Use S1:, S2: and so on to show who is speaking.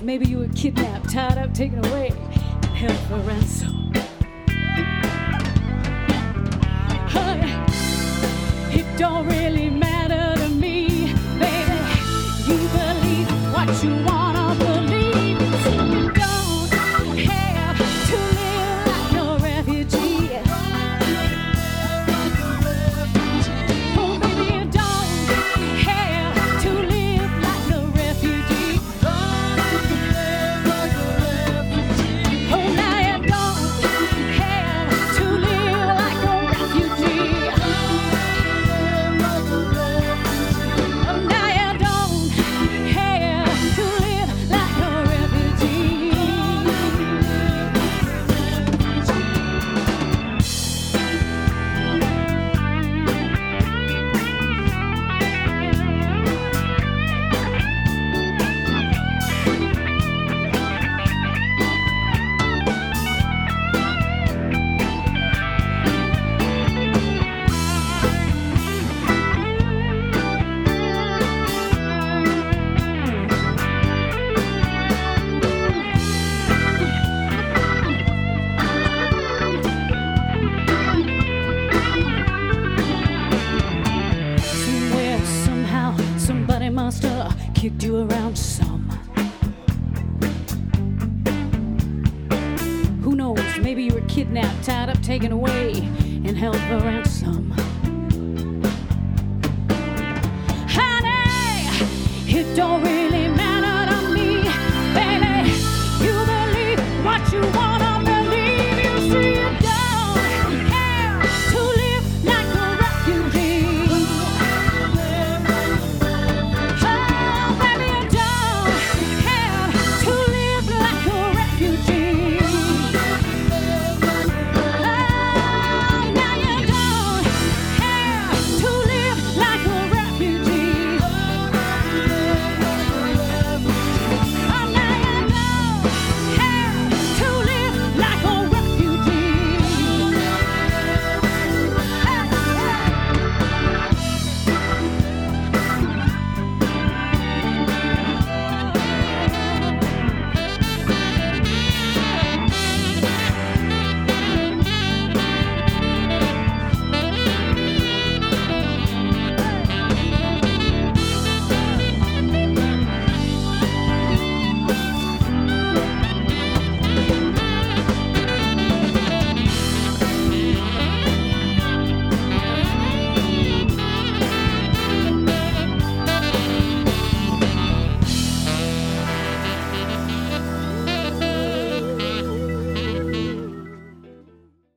S1: Maybe you were kidnapped, tied up, taken away, and held for ransom. It don't really matter to me, baby. You believe what you wanna believe. You don't have to live like a refugee. Oh, baby, you don't have to live like a refugee. Oh, now you don't have to live like a refugee. Oh, now you don't have to live like a refugee. Somewhere, somehow, somebody must have kicked you around some. Who knows? Maybe you were kidnapped, tied up, taken away, and held for ransom. Honey, it don't really